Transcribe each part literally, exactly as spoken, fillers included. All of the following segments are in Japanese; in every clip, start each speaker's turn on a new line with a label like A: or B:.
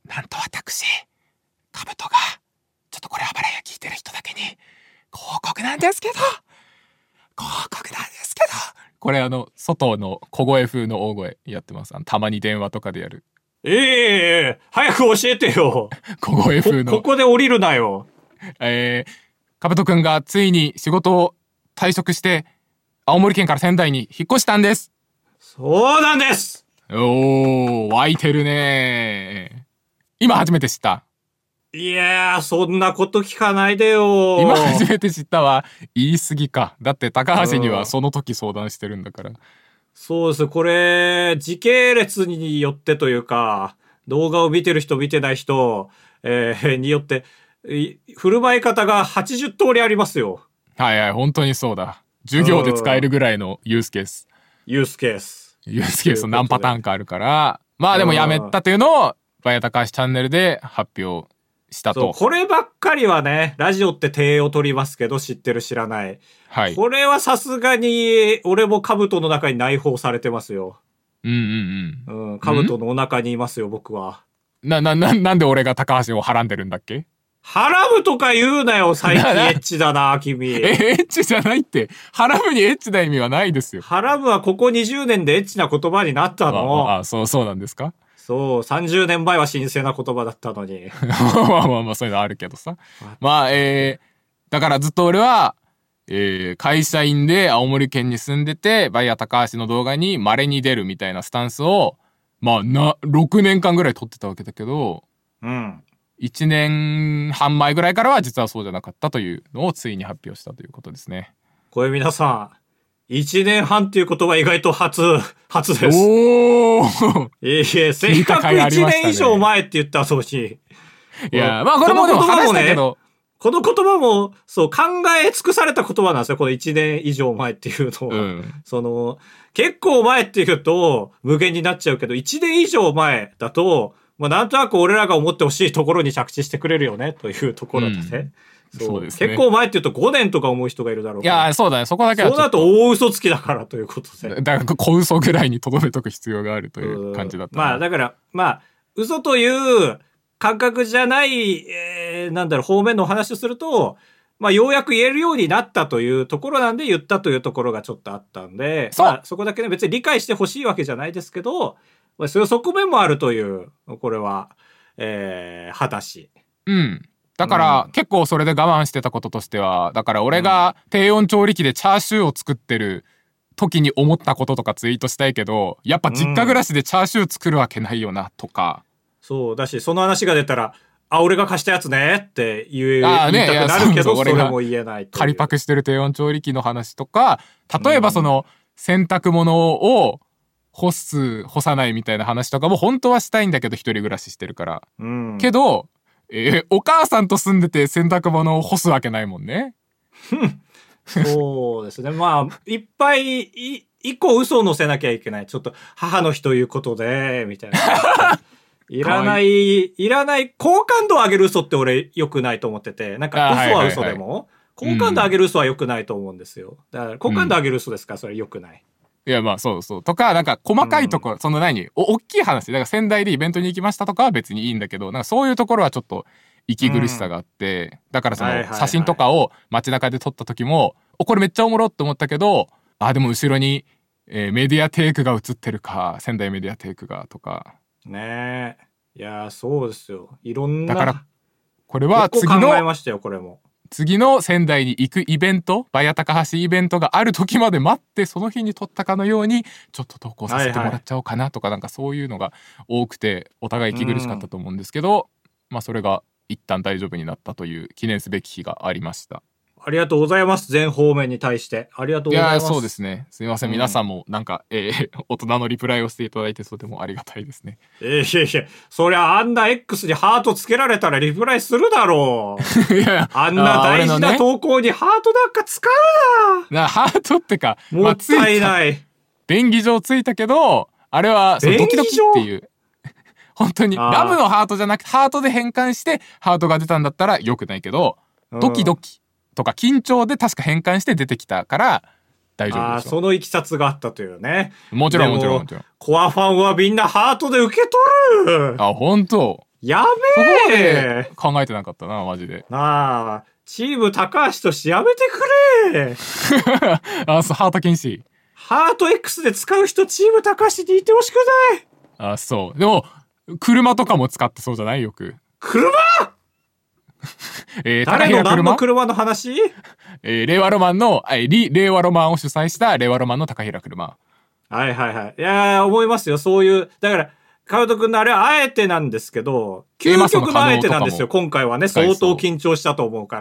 A: なんと私カブトがちょっとこれあばらや聞いてる人だけに広告なんですけど広告なんですけどこれあの外の小声風の大声やってます。あのたまに電話とかでやる。
B: ええー、早く教えてよ。
A: 小声風の
B: こ, ここで降りるなよ。
A: えー、カブトくんがついに仕事を退職して青森県から仙台に引っ越したんです。
B: そうなんです。
A: おー、湧いてるね。今初めて知った。
B: いやー、そんなこと聞かないでよ。
A: 今初めて知ったは言い過ぎか。だって高橋にはその時相談してるんだから。
B: そうです。これ、時系列によってというか、動画を見てる人見てない人、えー、によって、振る舞い方がはちじゅう通りありますよ。
A: はいはい、本当にそうだ。授業で使えるぐらいのユースケース。
B: ユースケース。
A: ユースケース何パターンかあるから、まあでもやめたというのを、バヤタカシチャンネルで発表したと。
B: そう、こればっかりはね、ラジオって手を取りますけど、知ってる知らない。
A: はい。
B: これはさすがに、俺も兜の中に内包されてますよ。
A: うんうんうん。
B: うん、兜のお腹にいますよ、僕は。
A: な、な、な、なんで俺が高橋をはらんでるんだっけ？
B: ハラムとか言うなよ、最近エッチだな、君。
A: え、エッチじゃないって。ハラムにエッチな意味はないですよ。
B: ハラムはここにじゅうねんでエッチな言葉になったの。
A: ああ、そう、そうなんですか？
B: そう、さんじゅうねんまえは神聖な言葉だったのに。
A: まあまあまあ、そういうのあるけどさ。まあ、えー、だからずっと俺は、えー、会社員で青森県に住んでて、バイヤー高橋の動画に稀に出るみたいなスタンスを、まあ、な、ろくねんかんぐらい撮ってたわけだけど、
B: うん。
A: いちねんはん前ぐらいからは実はそうじゃなかったというのをついに発表したということですね。
B: これ皆さん、いちねんはんっていう言葉意外と初、初です。
A: おー
B: いえいえ、せっかくいちねん以上前って言ったそうし。
A: いや、まあこれもでも話したけど、
B: この言葉も、そう、考え尽くされた言葉なんですよ。このいちねん以上前っていうのは。うん、その、結構前っていうと無限になっちゃうけど、いちねん以上前だと、まあなんとなく俺らが思ってほしいところに着地してくれるよね、というところですね。うんそう、そうですね。結構前って言うとごねんとか思う人がいるだろうから。
A: いや、そうだね。そこだけは
B: そうだと大嘘つきだからということで。
A: だから小嘘ぐらいに留めとく必要があるという感じだった。
B: まあだから、まあ、嘘という感覚じゃない、えー、なんだろう、方面のお話をすると、まあようやく言えるようになったというところなんで言ったというところがちょっとあったんで、
A: そう、
B: まあそこだけね別に理解してほしいわけじゃないですけど、まあ、そういう側面もあるという、これは、えー、話。
A: うん。だから、うん、結構それで我慢してたこととしては、だから俺が低温調理器でチャーシューを作ってる時に思ったこととかツイートしたいけど、やっぱ実家暮らしでチャーシュー作るわけないよなとか。
B: うん、そうだし、その話が出たら、あ、俺が貸したやつねって言え、あ、ね、言いたくなるけど、それも言えないという。
A: 仮パクしてる低温調理器の話とか、例えばその、洗濯物を干す、干さないみたいな話とかも本当はしたいんだけど、一人暮らししてるから。
B: うん、け
A: ど、えー、お母さんと住んでて洗濯物を干すわけないもんね。
B: そうですね。まあ、いっぱい、い、一個嘘を載せなきゃいけない。ちょっと、母の日ということで、みたいな。いらない、いらない、好感度を上げる嘘って俺良くないと思ってて、なんか嘘は嘘でも、好感度上げる嘘は良くないと思うんですよ。だから、好感度上げる嘘ですから、それ良くない。
A: いやまあそうそうとかなんか細かいところ、うん、その何お大きい話だから仙台でイベントに行きましたとかは別にいいんだけどなんかそういうところはちょっと息苦しさがあって、うん、だからその写真とかを街中で撮った時も、おこれめっちゃおもろって思ったけどあでも後ろに、えー、メディアテイクが映ってるか仙台メディアテイクがとか
B: ねえいやそうですよいろんな
A: だからこれは次の
B: 考えましたよこれも
A: 次の仙台に行くイベントバヤ高橋イベントがある時まで待ってその日に撮ったかのようにちょっと投稿させてもらっちゃおうかなとか、はいはい、なんかそういうのが多くてお互い息苦しかったと思うんですけど、まあそれが一旦大丈夫になったという記念すべき日がありました。
B: ありがとうございます。全方面に対してありがとうございます。
A: いやそうですね。すみません、うん、皆さんもなんか、えー、大人のリプライをしていただいてとてもありがたいですね。
B: えー、いやいやそりゃあんな X にハートつけられたらリプライするだろう。いやいやあんな大事な投稿にハートなんか使うな。
A: なハートってか
B: もったいない。まあ、
A: 便宜上ついたけどあれはそうドキドキっていう本当にラブのハートじゃなくてハートで変換してハートが出たんだったらよくないけど、ドキドキとか緊張で確か変換して出てきたから大丈夫でしょ。
B: あそのいきさつがあったというね。
A: もちろんもちろんもちろん。
B: コアファンはみんなハートで受け取る。
A: あ本当。
B: やめえ。
A: そこまで考えてなかったな、マジで。
B: なあ、チーム高橋としてやめてくれ。
A: あ、そう、ハート禁止。
B: ハート X で使う人、チーム高橋にいてほしく
A: ない。あ、そう。でも、車とかも使ってそうじゃない？よく。
B: 車
A: えー、
B: 誰の何の車の話？
A: えー、令和ロマンの、えー、リ・令和ロマンを主催した令和ロマンの高平車。
B: はいはいはい。いやー、思いますよ。そういう、だから、カウト君のあれはあえてなんですけど、究極のあえてなんですよ。今回はね、相当緊張したと思うから、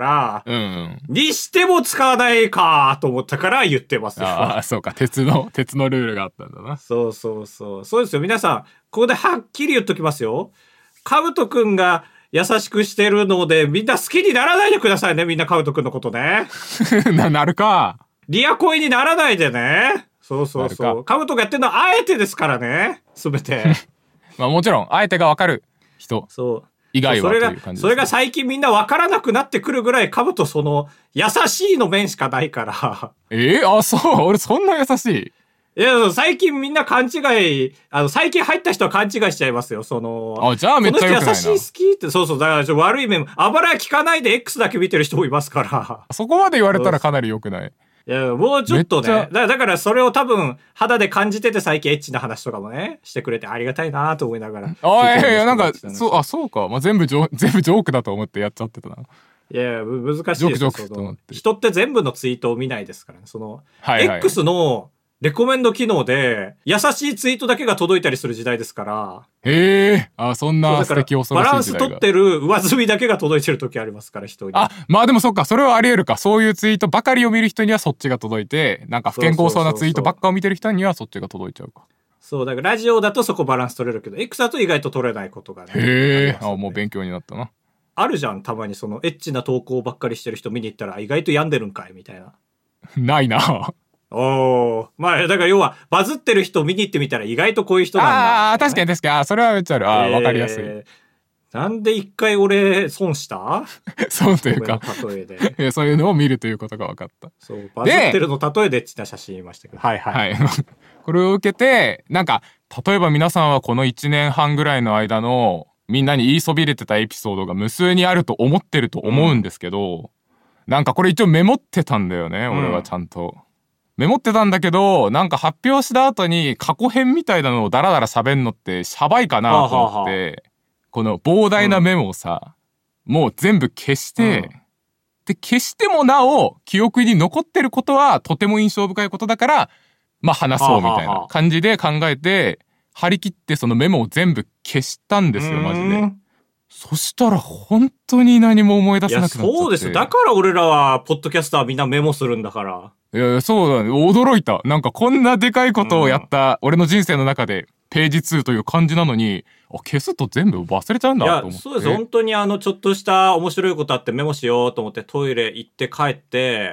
A: うん、うん。
B: にしても使わないかと思ったから言ってますよ。
A: ああ、そうか。鉄の、鉄のルールがあったんだな。
B: そうそうそう。そうですよ。皆さん、ここではっきり言っときますよ。カウト君が優しくしてるので、みんな好きにならないでくださいね。みんなカウト君のことね。
A: な、なるか。
B: リア恋にならないでね。そうそうそう。カウトがやってるのはあえてですからね。すべて。
A: まあもちろん、あえてがわかる人。
B: そう。
A: 以外は
B: それが、
A: という感じですね、
B: それが最近みんなわからなくなってくるぐらい、カブトその、優しいの面しかないから。
A: えー、あ、そう。俺そんな優しい。
B: いや、最近みんな勘違い、あの、最近入った人は勘違いしちゃいますよ。その、
A: あ、じゃあめっちゃ良くないな。
B: この人優しい好きって、そうそう、だからちょ悪い面、あばら聞かないで X だけ見てる人もいますから。
A: そこまで言われたらかなり良くない。
B: いや、もうちょっとね。だ, だからそれを多分、肌で感じてて最近エッチな話とかもね、してくれてありがたいなと思いながら。
A: あ、いやいや、なんか、そう、あ、そうか。まあ、全部ジョ、全部ジョークだと思ってやっちゃってたな。
B: いやいや、難しいです
A: よ。ジョークジョークと思って。
B: 人って全部のツイートを見ないですからね。その、
A: はいはい、
B: X のレコメンド機能で、優しいツイートだけが届いたりする時代ですから。
A: へえ、あ、そんな素敵恐ろしい時代が。
B: バランス取ってる上積みだけが届いてる時ありますから、人に。
A: あ、まあでもそっか、それはあり得るか。そういうツイートばかりを見る人にはそっちが届いて、なんか不健康そうなツイートばっかを見てる人にはそっちが届いちゃうか。
B: そう、だからラジオだとそこバランス取れるけど、X だと意外と取れないことがね。
A: へえ、あ、もう勉強になったな。
B: あるじゃん、たまにその、エッチな投稿ばっかりしてる人見に行ったら、意外と病んでるんかいみたいな。
A: ないな。
B: おー。まあ、だから要は、バズってる人見に行ってみたら意外とこういう人なんだ、ね。
A: ああ、確かに確かに。あ、それはめっちゃある。ああ、わかりやすい。
B: なんで一回俺、損した
A: そうというか。
B: 例えで。
A: そういうのを見るということが分かった。
B: そう、バズってるの例えでエッチな写真言いましたけど。はいはい。
A: はい。これを受けて、なんか、例えば皆さんはこのいちねんはんぐらいの間の、みんなに言いそびれてたエピソードが無数にあると思ってると思うんですけど、うん、なんかこれ一応メモってたんだよね、俺はちゃんと。うん、メモってたんだけど、なんか発表した後に過去編みたいなのをダラダラ喋んのってシャバいかなと思って、はあはあ、この膨大なメモをさ、うん、もう全部消して、うん、で、消してもなお記憶に残ってることはとても印象深いことだから、まあ話そうみたいな感じで考えて、張り切ってそのメモを全部消したんですよ、マジで。そしたら本当に何も思い出せなくなっちゃって。
B: いや、そうです。だから俺らは、ポッドキャスターみんなメモするんだから。
A: いや、そうだね。驚いた。なんかこんなでかいことをやった俺の人生の中で、ページツーという感じなのに、あ、消すと全部忘れちゃうんだと思って。いや、
B: そうです。本当にあの、ちょっとした面白いことあってメモしようと思ってトイレ行って帰って、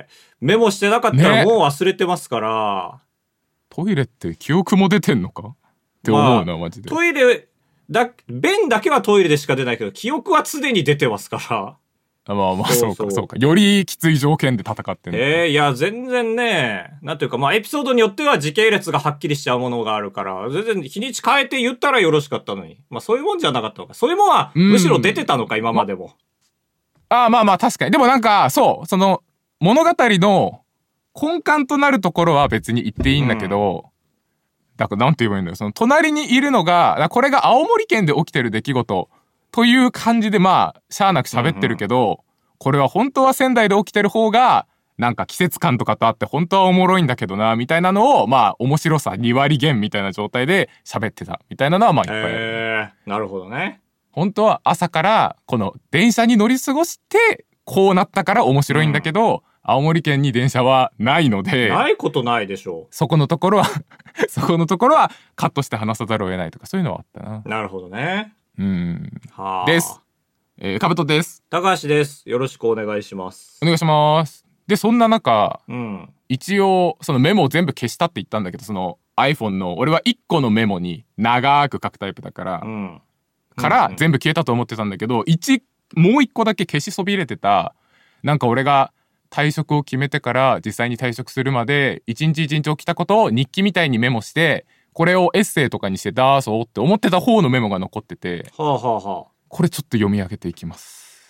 B: メモしてなかったらもう忘れてますから。ね、
A: トイレって記憶も出てんのかって思うな、まあ、マジで。
B: トイレ、だ、便だけはトイレでしか出ないけど、記憶は常に出てますから。
A: まあまあ、そうか、そうか。よりきつい条件で戦ってんのか。
B: ええー、いや、全然ね、なんていうか、まあ、エピソードによっては時系列がはっきりしちゃうものがあるから、全然日にち変えて言ったらよろしかったのに。まあ、そういうもんじゃなかったのか。そういうもんは、むしろ出てたのか、今までも。
A: ま、ああ、まあまあ、確かに。でもなんか、そう、その、物語の根幹となるところは別に言っていいんだけど、うん、だからなんて言えばいいんだよ。その、隣にいるのが、これが青森県で起きてる出来事という感じで、まあ、しゃあなく喋ってるけど、うんうん、これは本当は仙台で起きてる方が、なんか季節感とかとあって本当はおもろいんだけどな、みたいなのを、まあ、面白さに割減みたいな状態で喋ってた、みたいなのはまあいっぱいある。
B: へー、なるほどね。
A: 本当は朝からこの電車に乗り過ごして、こうなったから面白いんだけど、うん、青森県に電車はないので。
B: ないことないでしょう。
A: そこのところは、そこのところはカットして話さざるを得ないとか、そういうのはあったな。
B: なるほどね。
A: うん。
B: はあ。
A: です。えー、かぶとです。
B: 高橋です。よろしくお願いします。
A: お願いします。で、そんな中、
B: うん、
A: 一応、そのメモを全部消したって言ったんだけど、その iPhone の、俺はいっこのメモに長く書くタイプだから、
B: うん、
A: から全部消えたと思ってたんだけど、一、もう一個だけ消しそびれてた、なんか俺が退職を決めてから実際に退職するまで、一日一日起きたことを日記みたいにメモして、これをエッセイとかにして出そうって思ってた方のメモが残ってて、
B: はあはあはあ、
A: これちょっと読み上げていきます。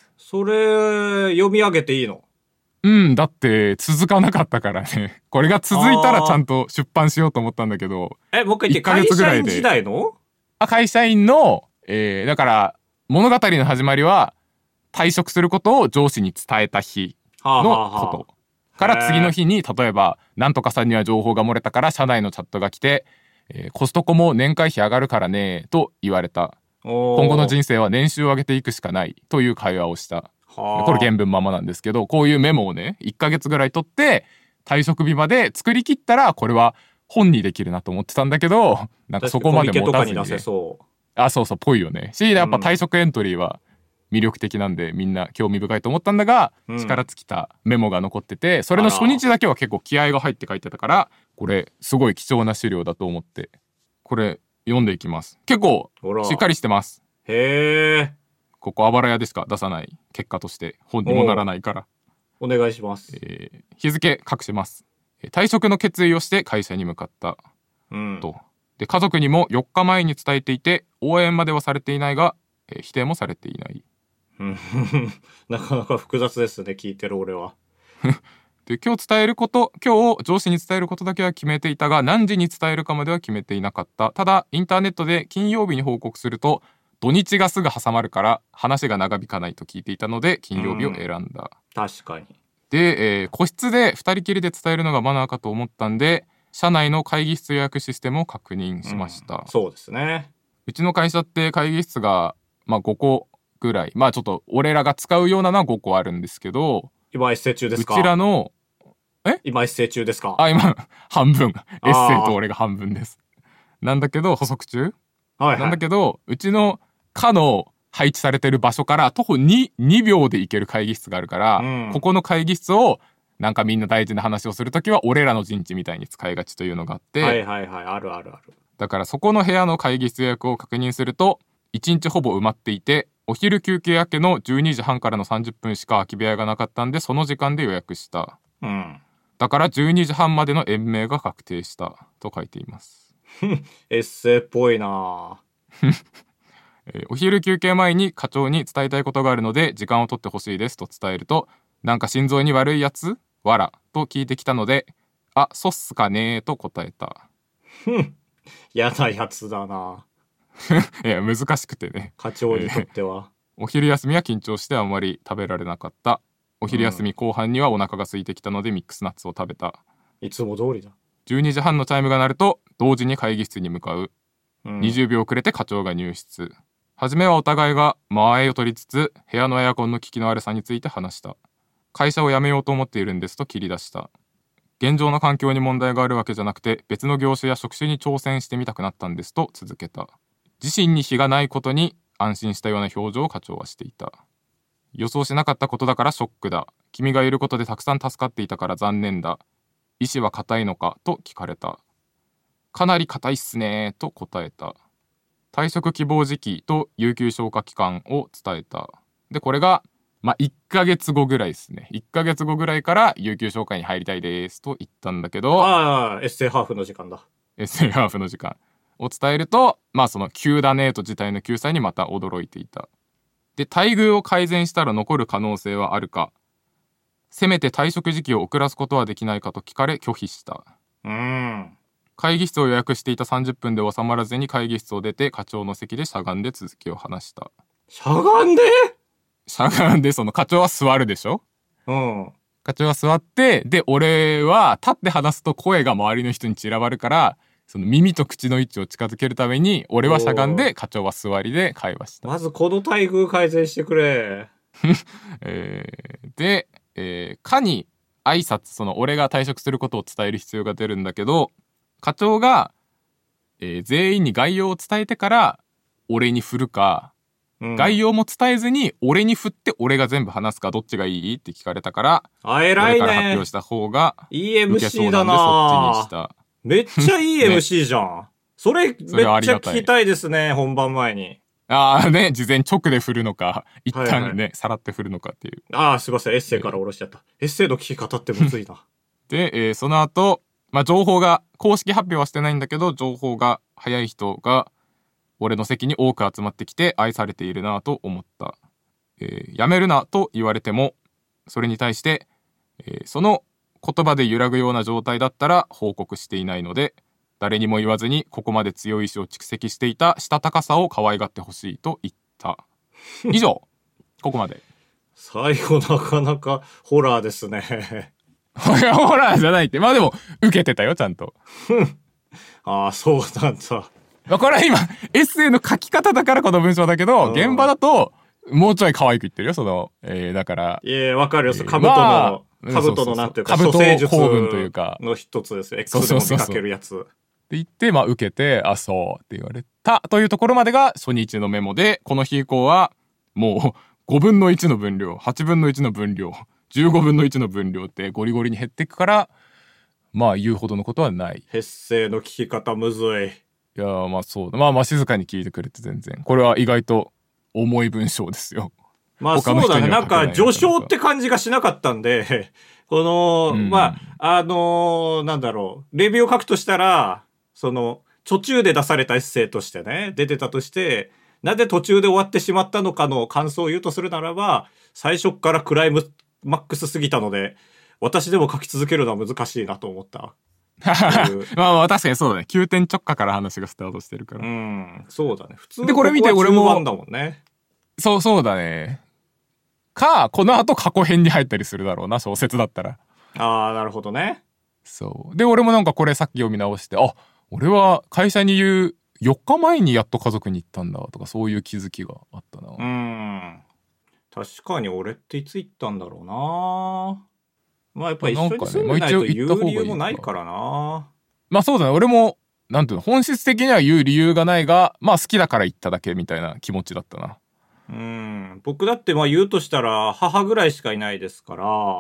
B: それ、読み上げていいの？
A: うん、だって続かなかったからね。これが続いたらちゃんと出版しようと思ったんだけど。
B: え、もう一回言って、会社員時代の？
A: あ、会社員の、えー、だから、物語の始まりは、退職することを上司に伝えた日のこと。はあはあはあ、から次の日に、例えば、なんとかさんには情報が漏れたから、社内のチャットが来て、えー、コストコも年会費上がるからね、と言われた。今後の人生は年収を上げていくしかない、という会話をした。これ原文ままなんですけど、こういうメモをね、いっかげつぐらい取って、退職日まで作り切ったら、これは本にできるなと思ってたんだけど、なんかそこまで持たずに、ね。
B: そう
A: あ、そうそう、ぽいよね。し、やっぱ退職エントリーは魅力的なんで、みんな興味深いと思ったんだが、うん、力尽きたメモが残ってて、それの初日だけは結構気合が入って書いてたから、これ、すごい貴重な資料だと思って、これ、読んでいきます。結構、しっかりしてます。
B: へー。
A: ここあばら屋でしか出さない結果として本にもならないから
B: お, お願いします、
A: えー、日付隠します。退職の決意をして会社に向かった、
B: うん、
A: とで家族にもよっかまえに伝えていて応援まではされていないが、えー、否定もされていない
B: なかなか複雑ですね、聞いてる俺は
A: で今日伝えること今日上司に伝えることだけは決めていたが何時に伝えるかまでは決めていなかった。ただインターネットで金曜日に報告すると土日がすぐ挟まるから話が長引かないと聞いていたので金曜日を選んだ、
B: うん、確かに。
A: で、えー、個室でふたりきりで伝えるのがマナーかと思ったんで社内の会議室予約システムを確認しました、
B: うん、そうですね。
A: うちの会社って会議室が、まあ、ごこぐらい、まあちょっと俺らが使うようなのはごこあるんですけど、
B: 今エッセイ中ですか？
A: うちらの
B: え今エッセイ中ですか？
A: あ、今半分エッセイと俺が半分ですなんだけど補足中、はいはい、なんだけどうちの課の配置されてる場所から徒歩 に, にびょうで行ける会議室があるから、うん、ここの会議室をなんかみんな大事な話をするときは俺らの陣地みたいに使いがちというのがあって、
B: はいはいはい、あるあるある。
A: だからそこの部屋の会議室予約を確認するといちにちほぼ埋まっていてお昼休憩明けのじゅうにじはんからのさんじゅっぷんしか空き部屋がなかったんでその時間で予約した、
B: うん、
A: だからじゅうにじはんまでの延命が確定したと書いています
B: エッセイっぽいな
A: えー、お昼休憩前に課長に伝えたいことがあるので時間を取ってほしいですと伝えるとなんか心臓に悪いやつわらと聞いてきたのであ、そうっすかねと答えた
B: やなやつだない
A: や難しくてね
B: 課長にとっては、
A: えー、お昼休みは緊張してあんまり食べられなかった。お昼休み後半にはお腹が空いてきたのでミックスナッツを食べた。
B: いつも通りだ。
A: じゅうにじはんのチャイムが鳴ると同時に会議室に向かう、うん、にじゅうびょう遅れて課長が入室。はじめはお互いが間合いを取りつつ部屋のエアコンの効きの悪さについて話した。会社を辞めようと思っているんですと切り出した。現状の環境に問題があるわけじゃなくて別の業種や職種に挑戦してみたくなったんですと続けた。自身に非がないことに安心したような表情を課長はしていた。予想しなかったことだからショックだ。君がいることでたくさん助かっていたから残念だ。意志は固いのかと聞かれた。かなり固いっすねと答えた。退職希望時期と有給消化期間を伝えた。でこれがまあいっかげつごぐらいですね。いっかげつごぐらいから有給消化に入りたいですと言ったんだけど、
B: ああエッセイハーフの時間だ。
A: エッセイハーフの時間を伝えると、まあその急だねと自体の救済にまた驚いていた。で待遇を改善したら残る可能性はあるか、せめて退職時期を遅らすことはできないかと聞かれ拒否した。
B: うーん
A: 会議室を予約していたさんじゅっぷんで収まらずに会議室を出て課長の席でしゃがんで続きを話した。
B: しゃがんで
A: しゃがんでその課長は座るでしょ。
B: うん
A: 課長は座ってで俺は立って話すと声が周りの人に散らばるからその耳と口の位置を近づけるために俺はしゃがんで課長は座りで会話した。
B: まずこの待遇改善してくれ、
A: えー、で、えー、課に挨拶その俺が退職することを伝える必要が出るんだけど課長が、えー、全員に概要を伝えてから俺に振るか、うん、概要も伝えずに俺に振って俺が全部話すかどっちがいいって聞かれたから
B: あ偉いね
A: 俺から発表した方が
B: いい エムシー だな
A: そっちにした。
B: めっちゃいい エムシー じゃん、ね、それめっちゃ聞きたいですね本番前に。
A: ああね事前直で振るのか一旦ね、はいはい、さらって振るのかっていう。
B: ああすいませんエッセイから下ろしちゃった、えー、エッセイの聞き方ってむずいな
A: で、えー、その後まあ情報が公式発表はしてないんだけど情報が早い人が俺の席に多く集まってきて愛されているなと思った、えー、やめるなと言われてもそれに対して、えー、その言葉で揺らぐような状態だったら報告していないので誰にも言わずにここまで強い意志を蓄積していたしたたかさを可愛がってほしいと言った。以上ここまで。
B: 最後なかなかホラーですね。
A: ホラーじゃないって。まあでも受けてたよちゃんと。
B: ああそうなんだ。
A: まあこれは今エッセイの書き方だからこの文章だけど、現場だともうちょい可愛く言ってるよその、えー、だから
B: いやわかるよ、えー、カブトの、まあ、カブトのなんていうか、蘇生術の一つですよ。 X でも見かけるやつって
A: 言って、まあ受けて、あそうって言われたというところまでが初日のメモで、この日以降はもうごぶんのいちの分量、はちぶんのいちの分量、じゅうごぶんのいちの分量ってゴリゴリに減っていくから、まあ言うほどのことはない。
B: ヘッセイの聞き方むずい。
A: いやまあそうだ、まあまあ静かに聞いてくれて全然、これは意外と重い文章ですよ。
B: まあそうだね、なんか序章って感じがしなかったんでこの、うん、まああのー、なんだろう、レビューを書くとしたらその途中で出されたエッセイとしてね出てたとして、なぜ途中で終わってしまったのかの感想を言うとするならば、最初からクライマックスすぎたので私でも書き続けるのは難しいなと思った。
A: まあまあ確かにそうだね、急転直下から話がスタートしてるから。
B: うんそうだね、普通
A: でこれ見て俺も
B: 中盤だもんね。
A: そうそうだね。かこの後過去編に入ったりするだろうな、小説だったら。
B: ああなるほどね。
A: そうで俺もなんかこれさっき読み直して、あ俺は会社に言うよっかまえにやっと家族に行ったんだとか、そういう気づきがあったな。
B: うん、確かに俺っていつ行ったんだろうな。まあやっぱ一緒に住んでないと言う理由もないからな。
A: まあそうだね、俺もなんていうの、本質的には言う理由がないが、まあ好きだから言っただけみたいな気持ちだったな。
B: うん、僕だってまあ言うとしたら母ぐらいしかいないですから、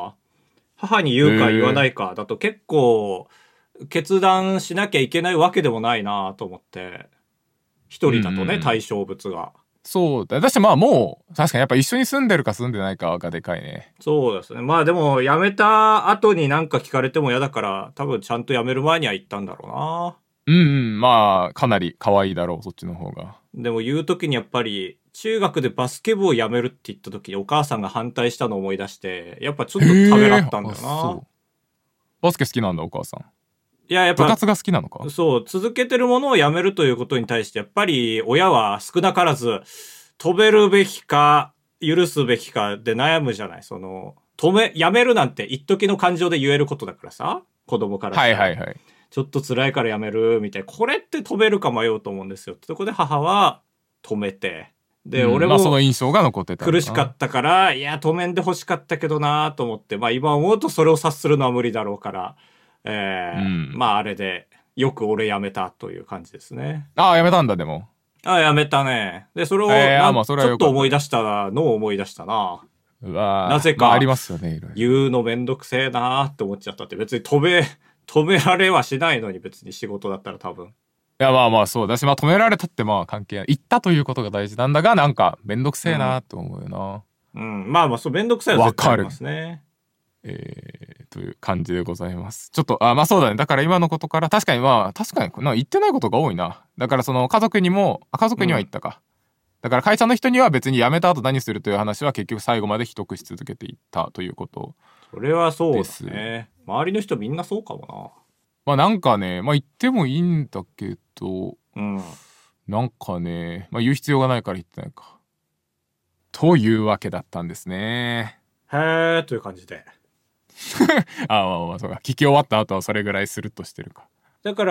B: 母に言うか言わないかだと結構決断しなきゃいけないわけでもないなと思って、一人だとね、うんうん、対象物が。
A: そうだ、だしまあもう確かにやっぱ一緒に住んでるか住んでないかがでかいね。
B: そうですね。まあでも辞めた後に何か聞かれても嫌だから、多分ちゃんと辞める前には言ったんだろうな。
A: うんうん、まあかなり可愛いだろうそっちの方が。
B: でも言う時にやっぱり中学でバスケ部を辞めるって言った時にお母さんが反対したのを思い出して、やっぱちょっとためらったんだよな。そう、
A: バスケ好きなんだお母さん。
B: いややっぱ
A: 部活が好きなのか。
B: そう、続けてるものをやめるということに対してやっぱり親は少なからず飛べるべきか許すべきかで悩むじゃない。その止めやめるなんて一時の感情で言えることだからさ、子供からしたら、はいはいはい、ちょっと辛いからやめるみたいな、これって止めるか迷うと思うんですよってとこで母は止めて、で、うん、俺も
A: その印象が残ってた
B: 苦しかったから、いや止めんで欲しかったけどなと思って、まあ今思うとそれを察するのは無理だろうから、えーうん、まああれでよく俺やめたという感じですね。
A: ああやめたんだ。でも
B: ああやめたね。でそれを、えーまあ、それはちょっと思い出したのを思い出したな。
A: うわ
B: なぜか、
A: まあ、ありますよね、いろいろ
B: 言うのめんどくせえなって思っちゃったって。別に止め止められはしないのに、別に仕事だったら多分。い
A: やまあまあそうだし、まあ止められたってまあ関係ない、言ったということが大事なんだが、なんかめんどくせえなって思うよな。
B: うん、うん、まあまあそうめんどくさいは絶対ありますね。
A: えー、という感じでございます。ちょっとあまあそうだね、だから今のことから確かにまあ確かにな言ってないことが多いな。だからその家族にもあ家族には言ったか、うん、だから会社の人には別に辞めた後何するという話は結局最後まで秘匿し続けていったということです。
B: それはそうですね。周りの人みんなそうかもな。
A: まあなんかね、まあ言ってもいいんだけど、
B: うん、
A: なんかね、まあ言う必要がないから言ってないか。というわけだったんですね。
B: へーという感じで。
A: ああまあまあそうか。聞き終わった後はそれぐらいスルッとしてるか。
B: だから、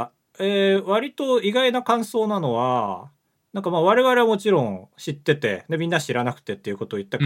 B: えー、割と意外な感想なのは、なんかまあ我々はもちろん知ってて、でみんな知らなくてっていうことを言ったから、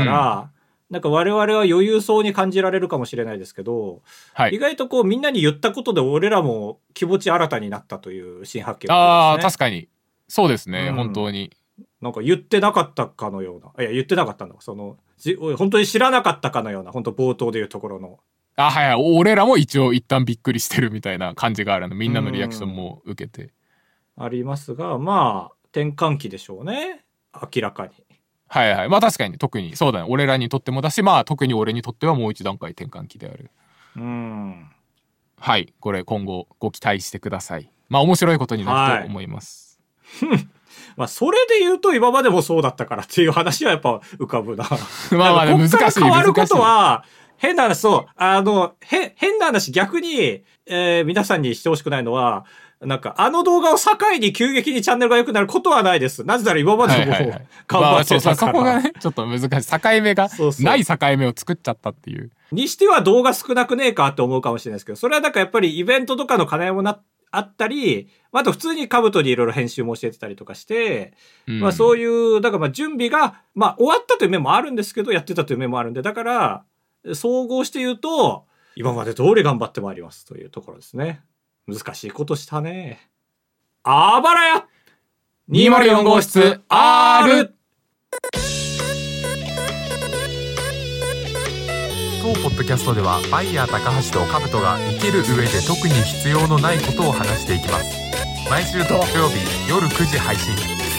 B: うん、なんか我々は余裕そうに感じられるかもしれないですけど、はい、意外とこうみんなに言ったことで俺らも気持ち新たになったという新発見ですね。
A: ああ確かにそうですね、うん、本当に。
B: なんか言ってなかったかのような、いや言ってなかったんだ、その本当に知らなかったかのような、本当冒頭でいうところの。
A: あはいはい、俺らも一応一旦びっくりしてるみたいな感じがあるの、みんなのリアクションも受けて、
B: うん、ありますが、まあ転換期でしょうね、明らかに。
A: はいはい、まあ確かに特にそうだね、俺らにとってもだし、まあ特に俺にとってはもう一段階転換期である。
B: うん
A: はい、これ今後ご期待してください。まあ面白いことになると思います、
B: はいまあ、それで言うと今までもそうだったからっていう話はやっぱ浮かぶな。
A: まあまあ、難しい。こっから
B: 変わることは、変な話、そう、あの、へ、変な話、逆に、えー、皆さんにしてほしくないのは、なんか、あの動画を境に急激にチャンネルが良くなることはないです。なぜなら今までも頑張ってたから。まあ、そうそう、
A: そこがね、ちょっと難しい。境目が、ない境目を作っちゃったっていう。
B: にしては動画少なくねえかって思うかもしれないですけど、それはなんかやっぱりイベントとかの兼ね合いもな、あったり、あと普通にカブトにいろいろ編集も教えてたりとかして、うん、まあそういう、だからまあ準備が、まあ終わったという面もあるんですけど、やってたという面もあるんで、だから、総合して言うと、今まで通り頑張ってまいりますというところですね。難しいことしたね。あばらやにひゃくよん号室 R。
A: 当ポッドキャストではバイヤー高橋とカブトが生きる上で特に必要のないことを話していきます。毎週土曜日夜くじ配信。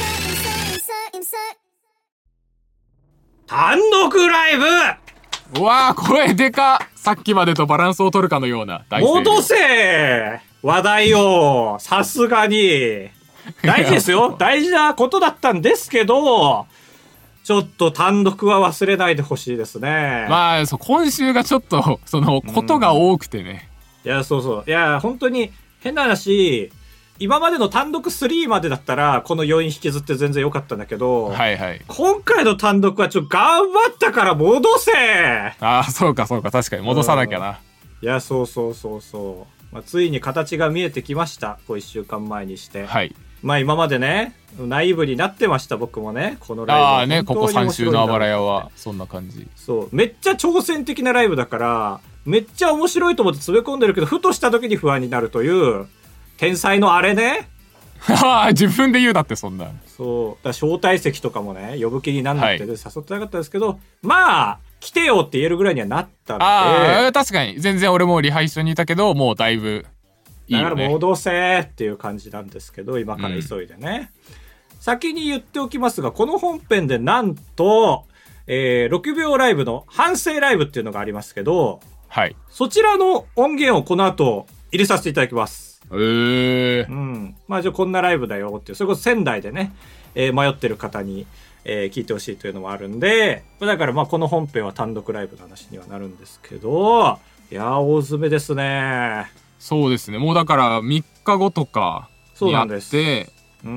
B: 単独ライブ。
A: うわー、声でか。さっきまでとバランスを取るかのような大声。
B: 戻せ話題を。さすがに大事ですよ。大事なことだったんですけど、ちょっと単独は忘れないでほしいですね。
A: まあそう、今週がちょっとそのことが多くてね、
B: うん、いやそうそう、いや本当に変な話、今までの単独スリーまでだったらこのよん引きずって全然良かったんだけど、
A: はいはい、
B: 今回の単独はちょっと頑張ったから戻せ。
A: ああ、そうかそうか、確かに戻さなきゃな、うん、
B: いやそうそうそうそう、まあ、ついに形が見えてきました。こういっしゅうかんまえにして、はい、まあ今までねナイーブになってました。僕もね、このライブ
A: ああね、ここさん週のあばら屋はそんな感じ。
B: そう、めっちゃ挑戦的なライブだからめっちゃ面白いと思って詰め込んでるけど、ふとした時に不安になるという天才のあれね。
A: 自分で言うだってそんな。
B: そうだ、招待席とかもね呼ぶ気になんなくて、はい、誘ってなかったですけど、まあ来てよって言えるぐらいにはなったんで。
A: ああ確かに全然俺もリハ一緒にいたけど、もうだいぶいいよね。
B: だから戻せっていう感じなんですけど、今から急いでね、うん、先に言っておきますが、この本編でなんと、えー、ろくびょうライブの反省ライブっていうのがありますけど、
A: はい、
B: そちらの音源をこの後入れさせていただきます。
A: へえー、
B: うん、まあじゃあこんなライブだよっていう、それこそ仙台でね、えー、迷ってる方に、えー、聞いてほしいというのもあるんで、だからまあこの本編は単独ライブの話にはなるんですけど、いやー大詰めですね。
A: そうですね、もうだからみっかごとかにやって、そうなんです、うん、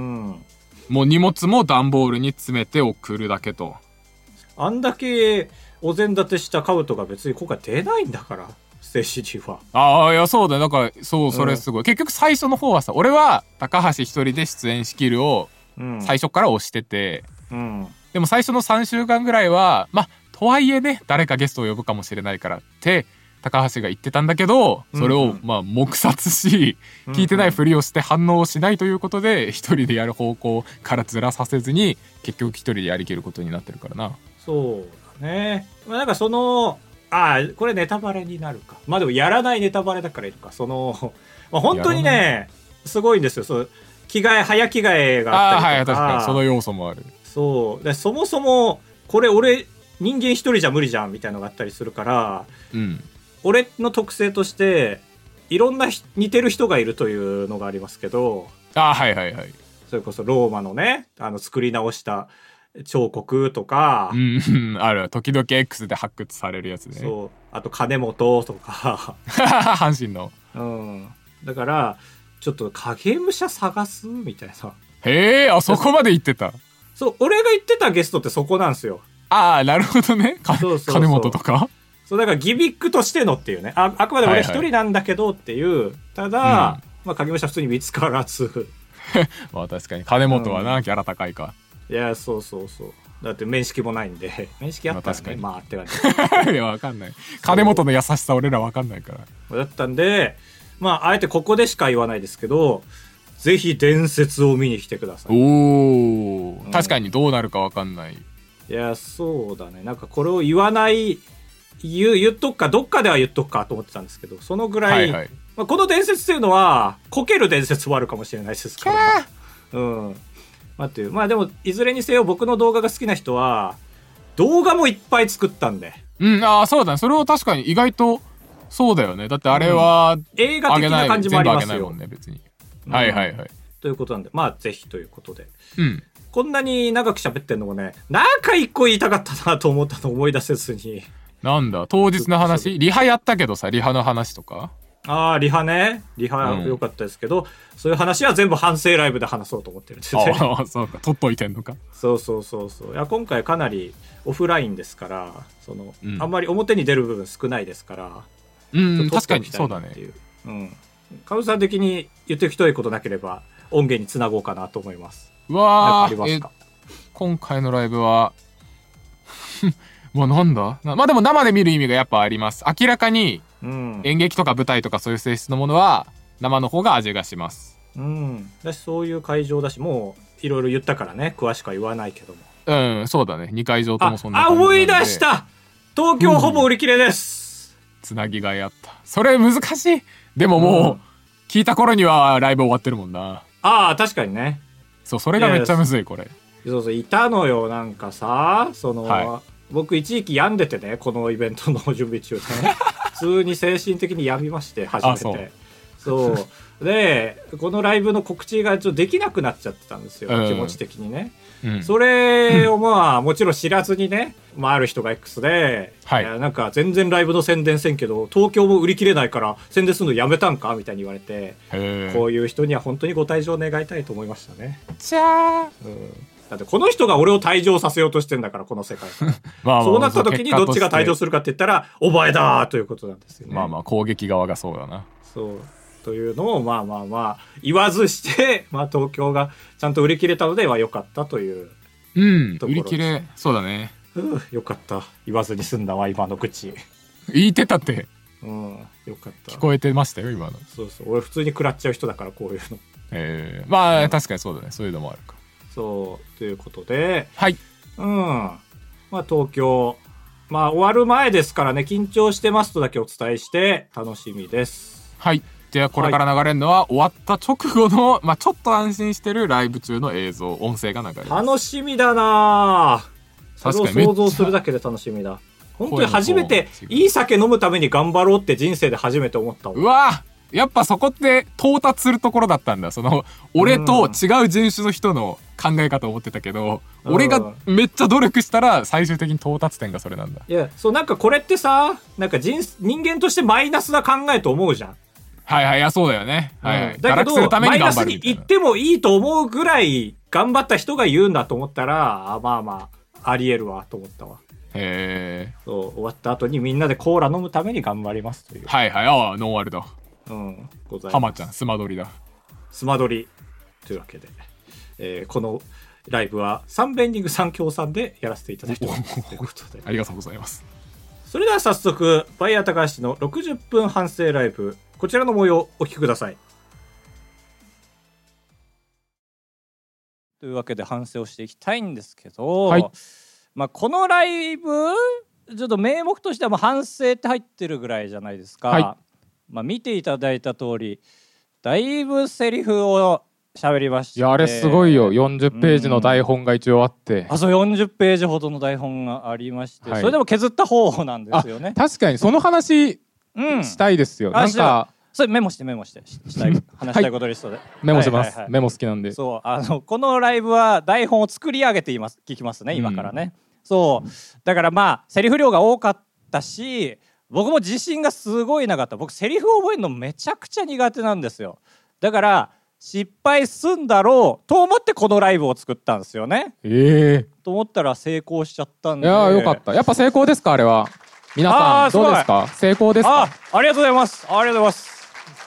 A: もう荷物も段ボールに詰めて送るだけと。
B: あんだけお膳立てしたカブトが別に今回出ないんだから、ステージは。
A: ああ、いやそうだよ、だからそうそれすごい、うん、結局最初の方はさ、俺は高橋一人で出演しきるを最初から押してて、うん、でも最初のさんしゅうかんぐらいはまあとはいえね、誰かゲストを呼ぶかもしれないからって高橋が言ってたんだけど、それをまあ黙殺し、うんうん、聞いてないふりをして反応をしないということで一人でやる方向からずらさせずに結局一人でやりきることになってるからな。
B: そうだね、まあ、なんかそのああこれネタバレになるか、まあでもやらないネタバレだからいいのか、その、まあ、本当にねすごいんですよ。そう、着替え早着替えがあったりとか、
A: あ、はい、確かにその要素もある。
B: そうで、そもそもこれ俺人間一人じゃ無理じゃんみたいなのがあったりするから、うん、俺の特性としていろんな似てる人がいるというのがありますけど、
A: あ、はいはいはい、
B: それこそローマのね、あの作り直した彫刻とか、
A: うん、ある、時々 X で発掘されるやつね。
B: そう、あと金本とか
A: 阪神の、
B: うん、だからちょっと影武者探すみたいな。
A: へえ、あそこまで言ってた。
B: そう、俺が言ってたゲストってそこなんですよ。
A: ああ、なるほどね。そうそうそう、金本とか。
B: そう、だからギミックとしてのっていうね、 あ, あくまで俺一人なんだけどっていう、はいはい、ただ、うん、まあ影武者普通に見つからず
A: まあ確かに金本はな、うん、ギャラ高いか。
B: いやそうそうそう、だって面識もないんで、面識あったらね、まあ、まあって感
A: じいやわかんない、金本の優しさ俺らわかんないから
B: だったんで、まああえてここでしか言わないですけど、ぜひ伝説を見に来てください。
A: おー、うん、確かにどうなるかわかんない。
B: いやそうだね、なんかこれを言わない言う言っとくか、どっかでは言っとくかと思ってたんですけど、そのぐらい、はいはい、まあ、この伝説っていうのはこける伝説もあるかもしれないですから、うん、まあ、っていう、まあでもいずれにせよ僕の動画が好きな人は動画もいっぱい作ったんで、
A: うん、ああそうだね、それは確かに意外とそうだよね。だってあれは、うん、
B: 映画的な感じもありますよ、
A: 全部あげないもんね別に、うん、はいはいはい、
B: ということなんで、まあぜひということで、
A: うん、
B: こんなに長く喋ってんのもね、なんか一個言いたかったなと思ったのを思い出せずに。
A: なんだ当日の話、リハやったけどさ、リハの話とか。
B: ああ、リハね。リハ良かったですけど、うん、そういう話は全部反省ライブで話そうと思ってるんですよね。
A: ああ、そうか。取っといてんのか。
B: そうそうそうそう。いや、今回かなりオフラインですから、その、うん、あんまり表に出る部分少ないですから。
A: うん、確かにそうだね。
B: うん。カウさん的に言っておきたいことなければ、音源につなごうかなと思います。
A: うわー、今回のライブは、もうなんだまあでも生で見る意味がやっぱあります。明らかに演劇とか舞台とかそういう性質のものは生の方が味がします。
B: うん。だしそういう会場だし、もういろいろ言ったからね、詳しくは言わないけども。
A: うん、そうだね。にかい場ともそんな感じ
B: なんで。あ、思い出した。東京ほぼ売り切れです。
A: うん、つなぎがいあった。それ難しい。でももう、うん、聞いた頃にはライブ終わってるもんな。
B: ああ、確かにね。
A: そう、それがめっちゃむずいこれ。
B: そうそう、いたのよ。なんかさ、その、はい、僕一時期病んでてね、このイベントの準備中でね普通に精神的に病みまして、初めて。そうそうでこのライブの告知がちょっとできなくなっちゃってたんですよ、うん、気持ち的にね、うん、それをまあもちろん知らずにね、まあ、ある人が X で、はい、いやなんか全然ライブの宣伝せんけど東京も売り切れないから宣伝するのやめたんかみたいに言われて、こういう人には本当にご退場願いたいと思いましたね。
A: じゃあ、
B: うんだってこの人が俺を退場させようとしてんだから、この世界まあ、まあ、そうなった時にどっちが退場するかって言ったらお前だということなんですよね。
A: まあまあ攻撃側がそうだな。
B: そうというのをまあまあまあ言わずして、まあ、東京がちゃんと売り切れたのでは良かったという
A: うん売り切れそうだね。
B: うんよかった。言わずに済んだわ今の口。
A: 言ってたって。
B: うんよかった。
A: 聞こえてましたよ今の。
B: そうそう俺普通に食らっちゃう人だからこういうの。
A: えー、まあ、うん、確かにそうだね。そういうのもあるか。
B: そうということで、
A: はい、
B: うん、まあ東京、まあ終わる前ですからね、緊張してますとだけお伝えして楽しみです。
A: はい、ではこれから流れるのは、はい、終わった直後の、まあちょっと安心してるライブ中の映像、音声が流れます。
B: 楽しみだな。それを想像するだけで楽しみだ。本当に初めていい酒飲むために頑張ろうって人生で初めて思ったわ。
A: うわやっぱそこって到達するところだったんだ。その俺と違う人種の人の考え方を思ってたけど、うん、俺がめっちゃ努力したら最終的に到達点がそれなんだ。
B: いやそうなんかこれってさ、なんか 人, 人間としてマイナスな考えと思うじゃん。
A: はいはい、いやそうだよね、うん、はいはい、
B: だけどマイナスに言ってもいいと思うぐらい頑張った人が言うんだと思ったら、あまあまあありえるわと思ったわ。
A: へえ。
B: そう終わった後にみんなでコーラ飲むために頑張りますという。
A: はいはい、ああノンアルだ。
B: うん、ございます。
A: 浜ちゃんスマドリだ。
B: スマドリというわけで、えー、このライブはサンベンディング三協賛でやらせていただいておりますということで
A: ありがとうございます。
B: それでは早速バイヤー高橋のろくじゅっぷん反省ライブ、こちらの模様をお聞きください。というわけで反省をしていきたいんですけど、はい、まあ、このライブちょっと名目としてはもう反省って入ってるぐらいじゃないですか、はい、まあ、見ていただいた通りだいぶセリフを喋りまして、
A: いやあれすごいよ。よんじゅっページの台本が一応あって、
B: うん、あそうよんじゅっページほどの台本がありまして、はい、それでも削った方なんですよね。
A: 確かにその話したいですよ、うん、なんか
B: それメモしてメモしてしたい話したいことリストで、はい、
A: メモします、はいはいはい、メモ好きなんで。
B: そうあのこのライブは台本を作り上げています聞きますね今からね、うん、そうだからまあセリフ量が多かったし僕も自信がすごいなかった。僕セリフを覚えるのめちゃくちゃ苦手なんですよ。だから失敗すんだろうと思ってこのライブを作ったんですよね。
A: えー、
B: と思ったら成功しちゃったんで。
A: いやよかった。やっぱ成功ですかあれは。皆さんどうですか。成功ですか。
B: あ, ありがとうございます。ありがとうございます。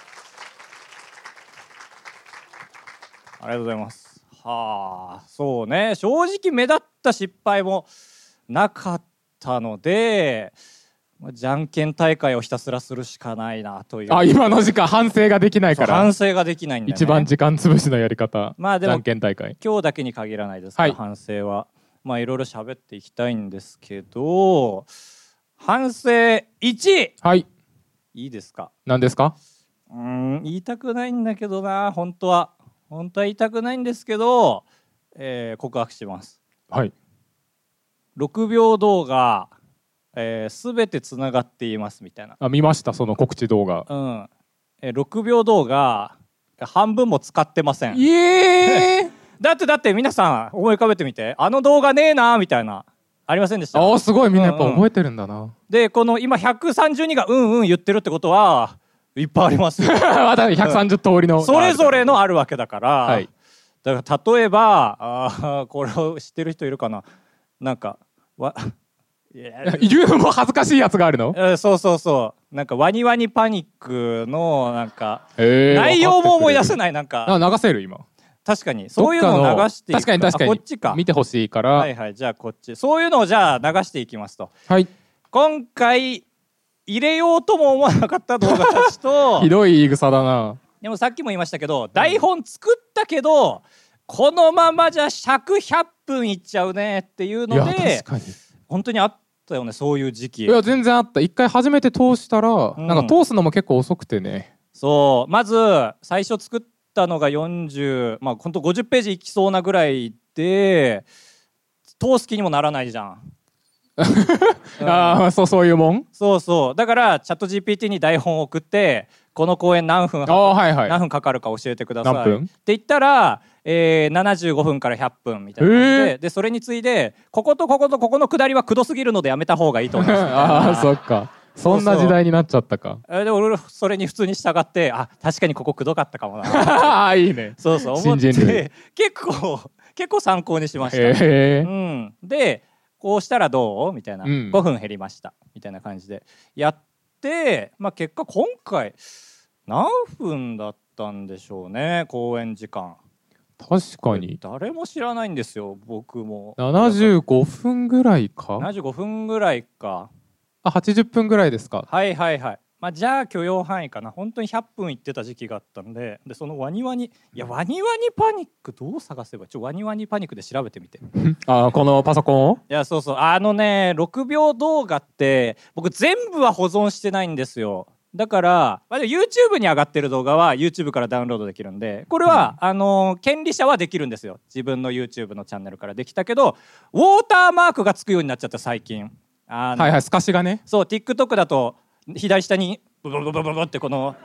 B: ありがとうございます。はあそうね、正直目立った失敗もなかったのでじゃんけん大会をひたすらするしかないなという。
A: あ今の時間反省ができないから。
B: 反省ができないんだね。
A: 一番時間潰しのやり方。まあでもじゃんけん大会
B: 今日だけに限らないですから、はい、反省はまあいろいろ喋っていきたいんですけど、反省いちい、
A: はい、
B: いいですか。
A: 何ですか。
B: うーん言いたくないんだけどな、本当は本当は言いたくないんですけど、えー、告白します。
A: はい。
B: ろくびょう動画えー、全てつながっていますみたいな。
A: あ見ましたその告知動画、
B: うんえー、ろくびょう動画半分も使ってません。
A: イエー
B: だってだって皆さん思い浮かべてみて、あの動画ねえなみたいなありませんでした？
A: ああすごいみんなやっぱ覚えてるんだな、うんうん、
B: でこの今ひゃくさんじゅうにがうんうん言ってるってことはいっぱいありますよ
A: またひゃくさんじゅう通りの
B: それぞれのあるわけだから、
A: はい、
B: だから例えばあこれを知ってる人いるかな、なんかわ
A: 言うのも恥ずかしいやつがあるの？
B: えー、そうそうそう、なんかワニワニパニックのなんか、えー、内容も思い出せない、なんか
A: あ流せる今
B: 確かにそういうのを流していく。
A: 確かに確かに
B: こっちか
A: 見てほしいから、
B: はいはい、じゃあこっちそういうのをじゃあ流していきますと。
A: はい、
B: 今回入れようとも思わなかった動画たちと
A: ひどい言い草だな。
B: でもさっきも言いましたけど、台本作ったけどこのままじゃ尺ひゃっぷんいっちゃうねっていうので、
A: いや確かに
B: 本当にあったよね、そういう時期。
A: いや全然あった。一回初めて通したら、うん、なんか通すのも結構遅くてね。
B: そうまず最初作ったのがよんじゅうまあほんとごじゅっページいきそうなぐらいで通す気にもならないじゃん
A: ああそうそういうもん。
B: そうそうだからチャット ジーピーティー に台本を送ってこの公演何分、
A: はいはい、
B: 何分かかるか教えてください
A: 何分
B: って言ったら、えー、ななじゅうごふんからひゃっぷんみたいな感じで、えー、でそれに次いでこことこことここの下りはくどすぎるのでやめた方がいいと思います
A: ああそっかそんな時代になっちゃったか。
B: そうそうで俺それに普通に従ってあ確かにここくどかったかもな
A: ああいいね
B: そうそう思って結構結構参考にしました、
A: えー
B: うん、でこうしたらどうみたいな、うん、ごふん減りましたみたいな感じでやって、まあ、結果今回何分だったんでしょうね公演時間。
A: 確かに
B: 誰も知らないんですよ僕も。
A: ななじゅうごふんぐらいか。
B: ななじゅうごふんぐらいか。
A: あはちじゅっぷんぐらいですか。
B: はいはいはい、まあ、じゃあ許容範囲かな。本当にひゃっぷんいってた時期があったんで、でそのワニワニいやワニワニパニックどう探せば、ちょワニワニパニックで調べてみて
A: あこのパソコンを。
B: いやそうそうあのねろくびょう動画って僕全部は保存してないんですよ。だから、まあ、YouTube に上がってる動画は YouTube からダウンロードできるんでこれは、うん、あの権利者はできるんですよ。自分の YouTube のチャンネルからできたけどウォーターマークがつくようになっちゃった最近。あの
A: はいはい透かしがね。
B: そう TikTok だと左下にブブブブブブってこの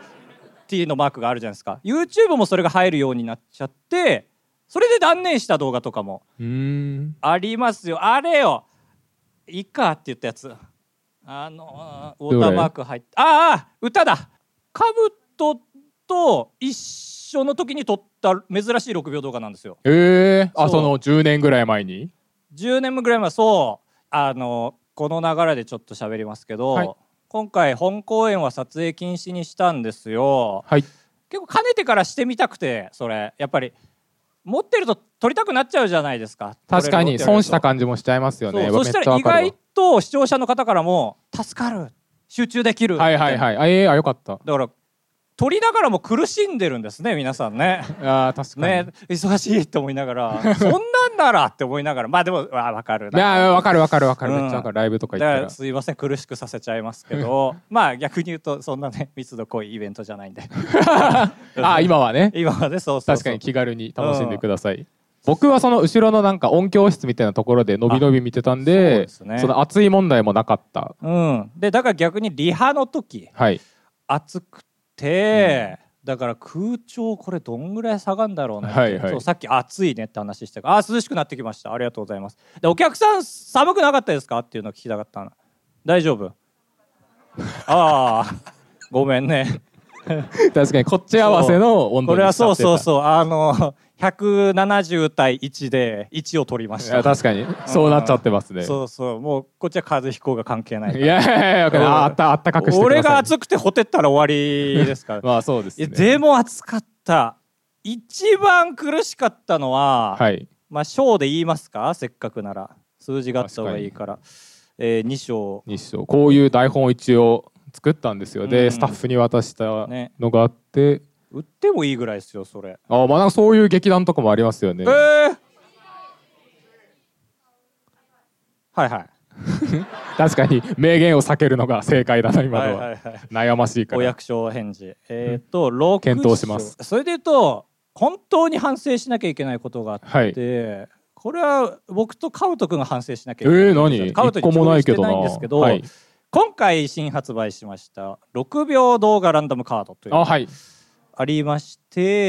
B: T のマークがあるじゃないですか。 YouTube もそれが入るようになっちゃってそれで断念した動画とかもありますよ。あれよいいかって言ったやつ、あのウォーターマーク入ってああ歌だカブトと一緒の時に撮った珍しいろくびょう動画なんですよ。
A: えー、あそのじゅうねんぐらい前に
B: じゅうねんぐらい前そうあのこの流れでちょっと喋りますけど、はい、今回本公演は撮影禁止にしたんですよ、はい、結構かねてからしてみたくてそれやっぱり持ってると撮りたくなっちゃうじゃないですか。
A: 確かに損した感じもしちゃいますよね。
B: そ, そしたら意外と視聴者の方からも助かる集中できる
A: はいはいはいあえー、あよかった。
B: だから撮りながらも苦しんでるんですね皆さんね。
A: あ確かに
B: ね忙しいって思いながらそんなんならって思いながらまあでもあ分かるな。
A: いや分かる分かる分かる、うん、めっちゃ分かる。ライブとか行ったらだから
B: すいません苦しくさせちゃいますけどまあ逆に言うとそんなね密度濃いイベントじゃないんで
A: あ今はね
B: 今はねそうそうそう
A: 確かに気軽に楽しんでください、うん、僕はその後ろのなんか音響室みたいなところでのびのび見てたんで そ, で、ね、その熱い問題もなかった、うん、
B: でだから逆にリハの時、はい、熱くて、うんだから空調これどんぐらい下がるんだろうね、はいはい、そうさっき暑いねって話してあ涼しくなってきましたありがとうございます。でお客さん寒くなかったですかっていうのを聞きたかったな。大丈夫ああごめんね
A: 確かにこっち合わせの温度に
B: これはそうそうそうあのひゃくななじゅう対いちでいちを取りました。
A: いや確かにそうなっちゃってますね。
B: そうそうもうこっちは風邪ひこうが関係ないから。
A: いやいやいやあったあったかくしてください。
B: 俺が暑くてほてったら終わりですから
A: まあそうですね。
B: でも暑かった。一番苦しかったのは、はい、まあ章で言いますかせっかくなら数字があった方がいいから、えー、に章
A: に章こういう台本を一応作ったんですよ。で、うん、スタッフに渡したのがあって、ね
B: 売ってもいいぐらいですよそれ。
A: あまあなんかそういう劇団とかもありますよね。えー、
B: はいはい
A: 確かに名言を避けるのが正解だな今のは、はいはいはい、悩ましいから
B: お役所返事えっ、ー、とろく
A: 検討します。
B: それで言うと本当に反省しなきゃいけないことがあって、はい、これは僕とカウト君が反省しなきゃいけない。
A: えー、何
B: カウトに注意してないんですけど、はい、今回新発売しましたろくびょう動画ランダムカードという、
A: あ、はい、
B: ありまして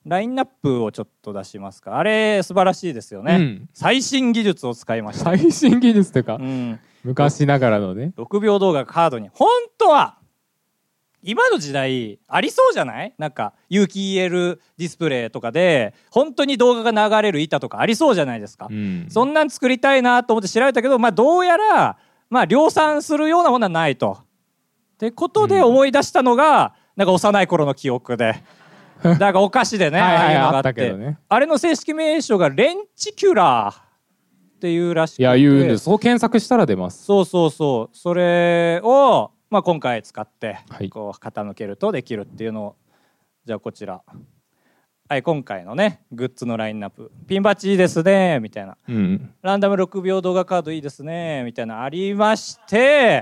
C: ラインナップをちょっと出しますか。あれ素晴らしいですよね、うん、最新技術を使いました。
A: 最新技術というか、うん、昔ながらのね
C: ろくびょう動画カードに本当は今の時代ありそうじゃない？なんか有機 イーエル ディスプレイとかで本当に動画が流れる板とかありそうじゃないですか、うん、そんなん作りたいなと思って調べたけど、まあ、どうやら、まあ、量産するようなものはないとってことで思い出したのが、うん、なんか幼い頃の記憶でだからお菓子でねはい、はい、ああいうのがあって、あったけどね、あれの正式名称がレンチキュラーっていうらしくて、
A: いや言うんです。そう検索したら出ます。
C: そうそうそう、それをまあ、今回使ってこう傾けるとできるっていうのを、じゃあこちら、はい、今回のねグッズのラインナップ、ピンバッジいいですねみたいな、うん、ランダムろくびょう動画カードいいですねみたいなありまして、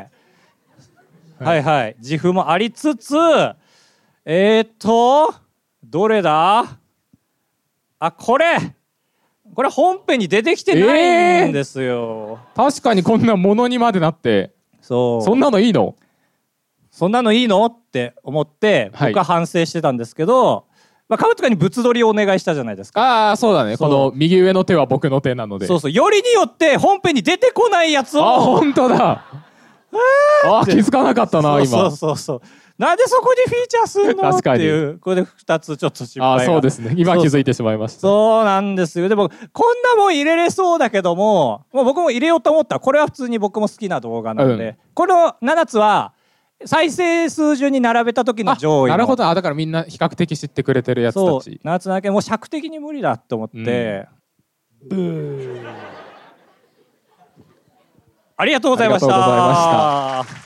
C: はい、はいはい自負もありつつ、えーっとどれだ、あこれこれ本編に出てきてないんですよ、
A: えー、確かにこんなものにまでなって、そうそんなのいいの
C: そんなのいいのって思って僕は反省してたんですけど、はい、まあ、カブトカに物撮りをお願いしたじゃないですか。
A: ああそうだね、この右上の手は僕の手なので、
C: そうそう、よりによって本編に出てこないやつを、
A: あ本当だあ気づかなかったな今。
C: そうそうそうそう、なんでそこにフィーチャーするのっていう、これでふたつちょっと失敗が。
A: あそうですね、今気づいてしまいました。
C: そうなんですよ。でもこんなもん入れれそうだけども、もう僕も入れようと思ったら、これは普通に僕も好きな動画なので、うん、このななつは再生数順に並べた時の上位の。
A: なるほど、あだからみんな比較的知ってくれてるやつたち。
C: そうななつだけもう尺的に無理だと思って、うん、ありがとうございました。ありがとうございました。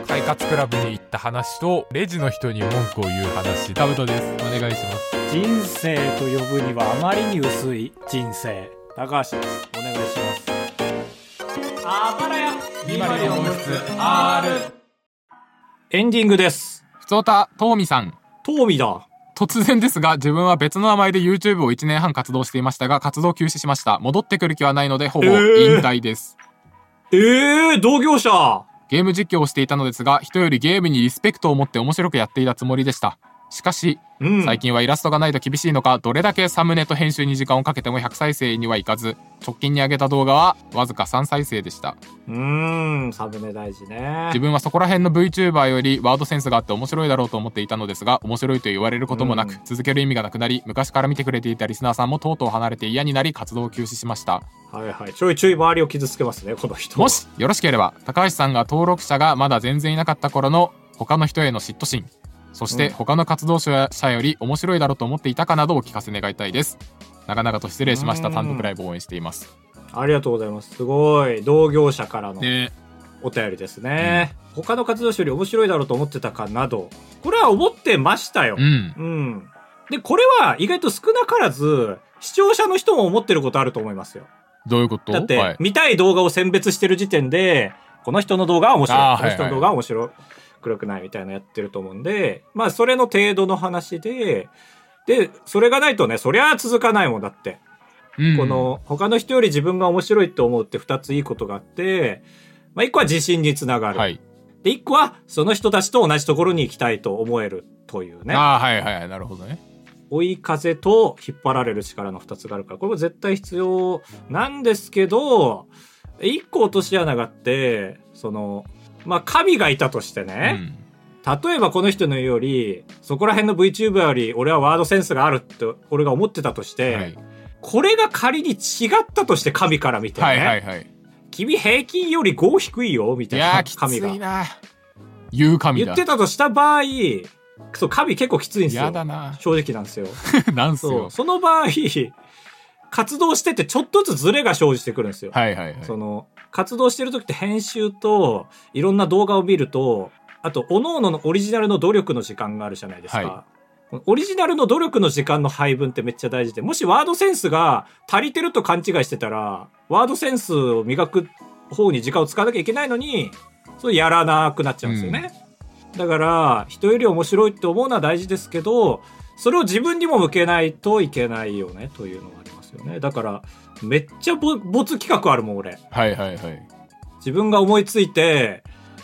A: 快活クラブに行った話とレジの人に文句を言う話、タブトです。お願いします。
B: 人生と呼ぶにはあまりに薄い人生、高橋です。お願いします。あばらやにまるよん号室 アール。 エンディングです。
A: ふつおたとうみさん。
B: とうみだ。
A: 突然ですが、自分は別の名前で YouTube をいちねんはん活動していましたが、活動休止しました。戻ってくる気はないのでほぼ引退です。
B: えー、えー、同業者。
A: ゲーム実況をしていたのですが、人よりゲームにリスペクトを持って面白くやっていたつもりでした。しかし、うん、最近はイラストがないと厳しいのか、どれだけサムネと編集に時間をかけてもひゃくさいせいにはいかず、直近に上げた動画はわずかさんさいせいでした。
B: うーん、サムネ大事ね。
A: 自分はそこら辺の VTuber よりワードセンスがあって面白いだろうと思っていたのですが、面白いと言われることもなく、続ける意味がなくなり、昔から見てくれていたリスナーさんもとうとう離れて嫌になり、活動を休止しました。
B: はいはい、ちょいちょい周りを傷つけますね、この人。
A: もしよろしければ、高橋さんが登録者がまだ全然いなかった頃の他の人への嫉妬心、そして他の活動者より面白いだろうと思っていたかなどをお聞かせ願いたいです。長々と失礼しました。単独ライブを応援しています。
B: ありがとうございます。すごい同業者からのお便りですね、うん、他の活動者より面白いだろうと思ってたかなど、これは思ってましたよ、うんうん、でこれは意外と少なからず視聴者の人も思ってることあると思いますよ。
A: どういうこと？
B: だって、はい、見たい動画を選別してる時点で、この人の動画は面白い、この人の動画は面白い、黒くないみたいなやってると思うんで、まあそれの程度の話で、でそれがないとね、そりゃ続かないもんだって、うん、この他の人より自分が面白いって思うってふたついいことがあって、まあいっこは自信につながる、はい、でいっこはその人たちと同じところに行きたいと思えるというね。
A: ああはいはい、なるほどね。
B: 追い風と引っ張られる力のふたつがあるから、これも絶対必要なんですけど、いっこ落とし穴があって、そのまあ神がいたとしてね、うん、例えばこの人の言うよりそこら辺の VTuber より俺はワードセンスがあるって俺が思ってたとして、はい、これが仮に違ったとして、神から見てね、はいはいはい、君平均よりご低いよみたいな、いや神が
A: きついな、言う神だ
B: 言ってたとした場合、そう神結構きついんですよ。やだな、正直なんですよ
A: なんすよ。
B: そう、その場合活動しててちょっとずつズレが生じてくるんですよ。
A: はいはいはい。
B: その活動してる時って編集といろんな動画を見ると、あと各々のオリジナルの努力の時間があるじゃないですか、はい、オリジナルの努力の時間の配分ってめっちゃ大事で、もしワードセンスが足りてると勘違いしてたら、ワードセンスを磨く方に時間を使わなきゃいけないのに、それやらなくなっちゃうんですよね、うん、だから人より面白いって思うのは大事ですけど、それを自分にも向けないといけないよねというのがありますよね。だからめっちゃボツ企画あるもん俺。
A: はいはいはい。
B: 自分が思いついて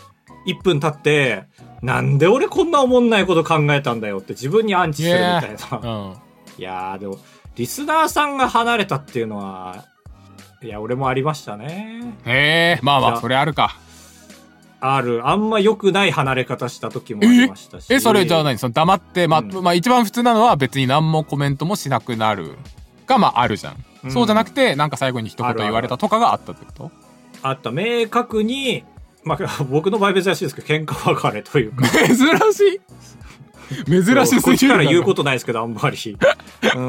B: いっぷん経って、なんで俺こんなおもんないこと考えたんだよって自分にアンチするみたいな。
A: うん、
B: いやーでも、リスナーさんが離れたっていうのは、いや、俺もありましたね。
A: へえ、まあまあ、それあるか。
B: ある。あんま良くない離れ方した時もありましたし。
A: え、えそれじゃあ何その黙って、まあ、うん、まあ一番普通なのは別に何もコメントもしなくなるが、まああるじゃん。うん、そうじゃなくて、なんか最後に一言言われたとかがあったってこと？
B: あった。明確に、まあ僕の場合珍しいですけど、喧嘩別れというか。
A: 珍しい珍しすぎる。
B: こっちから言うことないですけど、あんまり。うん。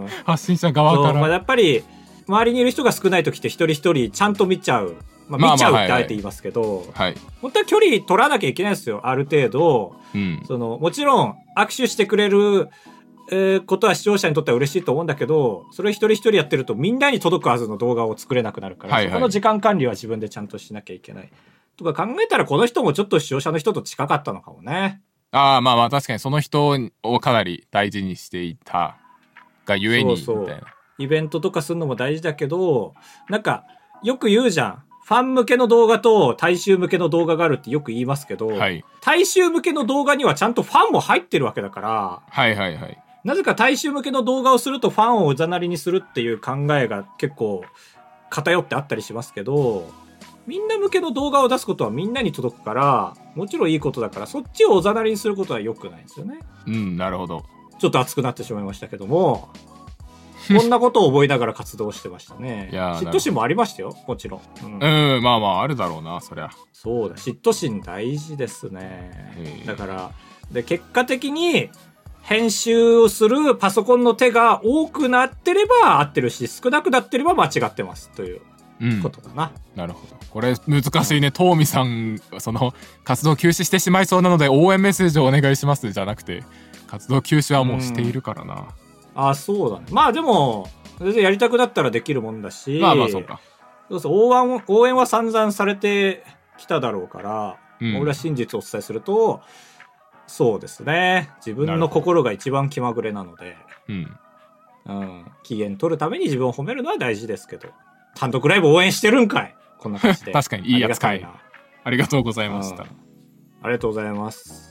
A: 発信者側から。
B: まあ、やっぱり、周りにいる人が少ない時って一人一人ちゃんと見ちゃう。まあ、見ちゃうってあえて言いますけど、
A: はい、
B: 本当は距離取らなきゃいけないですよ、ある程度。うん、そのもちろん握手してくれる、えー、ことは視聴者にとっては嬉しいと思うんだけど、それを一人一人やってるとみんなに届くはずの動画を作れなくなるから、はいはい、そこの時間管理は自分でちゃんとしなきゃいけない。とか考えたらこの人もちょっと視聴者の人と近かったのかもね。
A: ああ、まあまあ確かにその人をかなり大事にしていたがゆえにみたいな。そうそう。
B: イベントとかするのも大事だけど、なんかよく言うじゃん。ファン向けの動画と大衆向けの動画があるってよく言いますけど、はい、大衆向けの動画にはちゃんとファンも入ってるわけだから、
A: はいはいはい。
B: なぜか大衆向けの動画をするとファンをおざなりにするっていう考えが結構偏ってあったりしますけど、みんな向けの動画を出すことはみんなに届くから、もちろんいいことだから、そっちをおざなりにすることは良くないんですよね。
A: うん、なるほど。
B: ちょっと熱くなってしまいましたけども、こんなことを覚えながら活動してましたね。いや嫉妬心もありましたよ、もちろん。
A: うん、うん、まあまああるだろうな、そりゃ。
B: そうだ、嫉妬心大事ですね。だからで結果的に編集をするパソコンの手が多くなってれば合ってるし、少なくなってれば間違ってますということだな。
A: うん、なるほど。これ難しいね。トーミさん、その活動休止してしまいそうなので応援メッセージをお願いしますじゃなくて、活動休止はもうしているからな。うん、
B: あ、そうだね。まあでも全然やりたくなったらできるもんだし、
A: まあまあそうか。
B: そうそう、応援応援は散々されてきただろうから、うん、俺は真実をお伝えすると、そうですね。自分の心が一番気まぐれなので、うん、うん、機嫌取るために自分を褒めるのは大事ですけど、単独ライブ応援してるんかい。こんな感じで。
A: 確かにいいやつかい。ありがとうございました。うん、
B: ありがとうございます。